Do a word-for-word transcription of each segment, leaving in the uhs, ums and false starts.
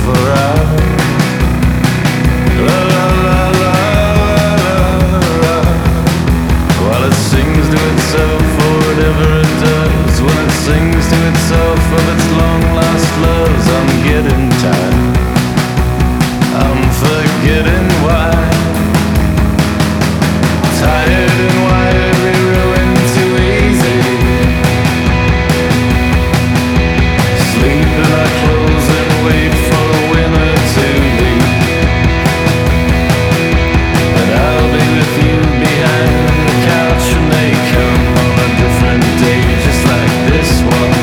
for hours. La la la la la la. While it sings to itself or whatever it does, when it sings to itself of its long lost loves, I'm getting tired. I'm forgetting why. Tired and wired, we ruin too easy. Sleep in our clothes and wait for the winter to leave. And I'll be with you behind the couch when they come on a different day, just like this one.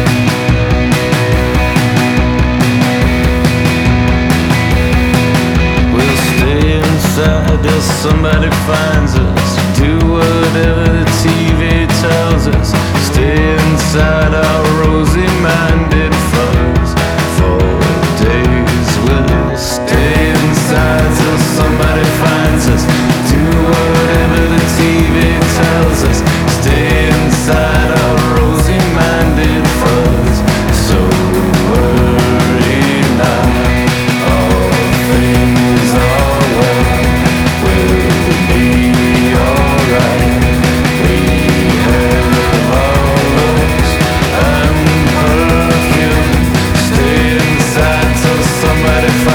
We'll stay inside till somebody finds us. Do whatever the T V tells us. Stay inside our rosy-minded fuzz for days. We'll stay inside till somebody finds us. Do whatever the T V tells us. Stay inside our rosy-minded fuzz. So worry not, all things are well. We'll be alright. We have our looks and perfume. Stay inside till somebody